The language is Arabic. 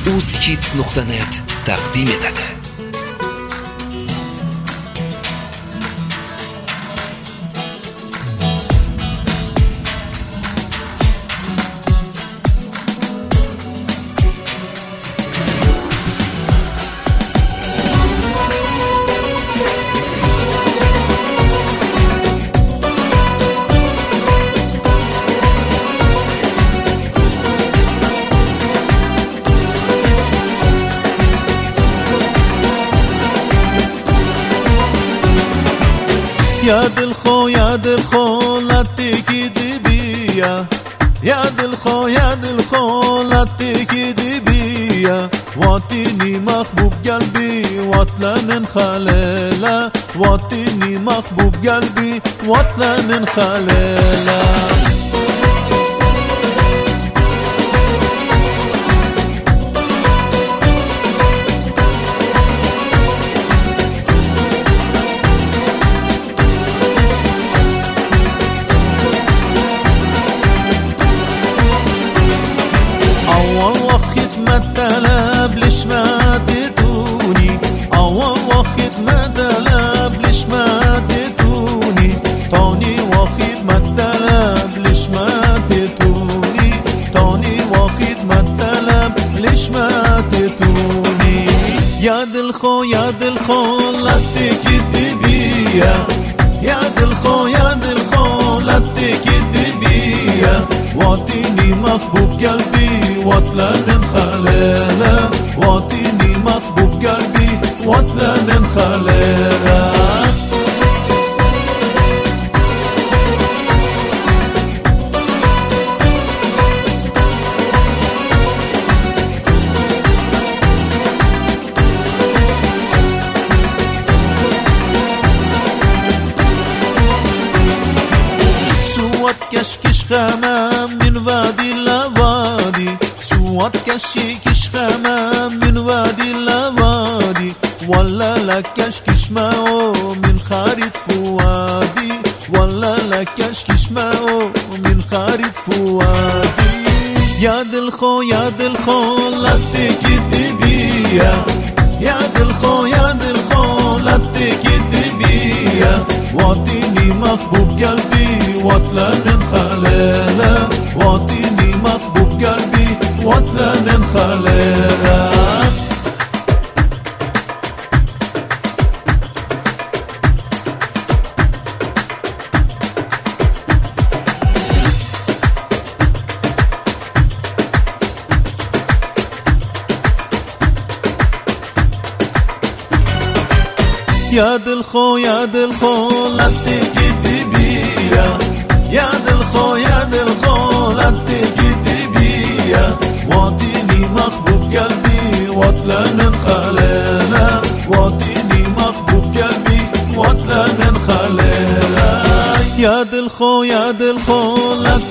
uzkids.net taqdim etadi. يا دلخو يا دلخو لا تكذب بيا، يا دلخو يا دلخو لا تكذب بيا، وطني محبوب قلبي واطلع من خلاله، وطني محبوب قلبي واطلع من خلاله. أول وقت ما تلاب ليش ما تدوني، أول وقت ما تلاب ليش ما تدوني، تاني وقت ما تلاب ليش ما تدوني، تاني وقت ما تلاب ليش ما تدوني. يا دلخو يا دلخو لا تكذب بيا، يا دلخو يا دلخو لا تكذب بيا، وطني محبوب قلبي واطلع من خلاله، وطني محبوب قلبي واطلع من خلاله. سواد كشكش خمام من وادي لوادي، سواد كشكش خمام من وادي لوادي، ولا لك كشكش ماو من خارج فوادي، ولا لك كشكش ماو من خارج فوادي. يا دلخو يا دلخو لا تكذب بيا، يا دلخو يا دلخو لا تكذب بيا، وطني محبوب قلبي واطلع من خلاله، وطني محبوب قلبي واطلع من خلاله. يا دلخو يا دلخو لا تكذب بيا، يا دلخو يا دلخو لا تكذب بيا، وطني محبوب قلبي واطلع من خلاله، وطني محبوب قلبي واطلع من خلاله. يا دلخو يا دلخو لا